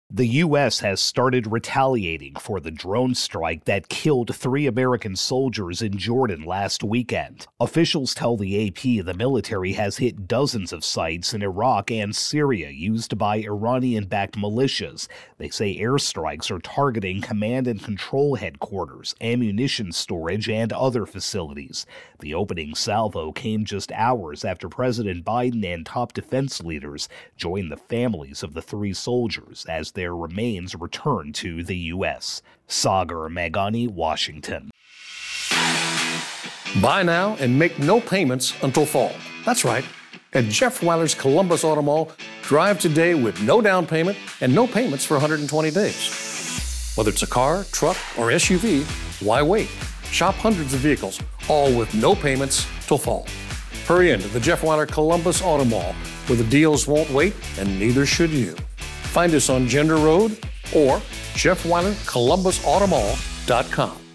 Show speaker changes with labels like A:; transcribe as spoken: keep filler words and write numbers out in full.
A: The U S has started retaliating for the drone strike that killed three American soldiers in Jordan last weekend. Officials tell the A P the military has hit dozens of sites in Iraq and Syria used by Iranian-backed militias. They say airstrikes are targeting command and control headquarters, ammunition storage, and other facilities. The opening salvo came just hours after President Biden and top defense leaders joined the families of the three soldiers as their remains returned to the U S. Sagar Meghani, Washington.
B: Buy now and make no payments until fall. That's right. At Jeff Weiler's Columbus Auto Mall, drive today with no down payment and no payments for one hundred twenty days. Whether it's a car, truck, or S U V, why wait? Shop hundreds of vehicles, all with no payments till fall. Hurry into the Jeff Weiler Columbus Auto Mall, where the deals won't wait and neither should you. Find us on Gender Road or Jeff Weiler Columbus Auto Mall dot com.